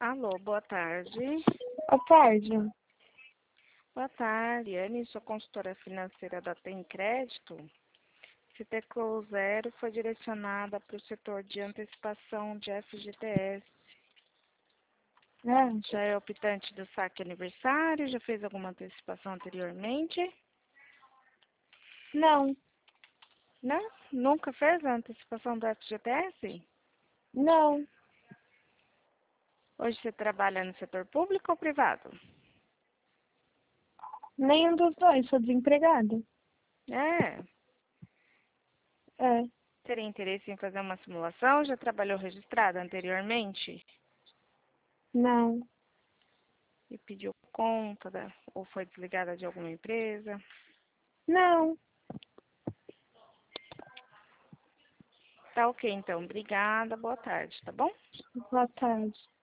Alô, boa tarde. Boa tarde. Boa tarde, Anne, sou consultora financeira da Tem Crédito. Esse Teclo Zero foi direcionada para o setor de antecipação de FGTS. Já é optante do saque aniversário? Já fez alguma antecipação anteriormente? Não, Não? Nunca fez a antecipação do FGTS? não, Hoje você trabalha no setor público ou privado? nenhum dos dois, sou desempregada. É. É, Teria interesse em fazer uma simulação? Já trabalhou registrada anteriormente? não, E pediu conta ou foi desligada de alguma empresa? não. Tá ok, então. Obrigada. Boa tarde, tá bom? Boa tarde.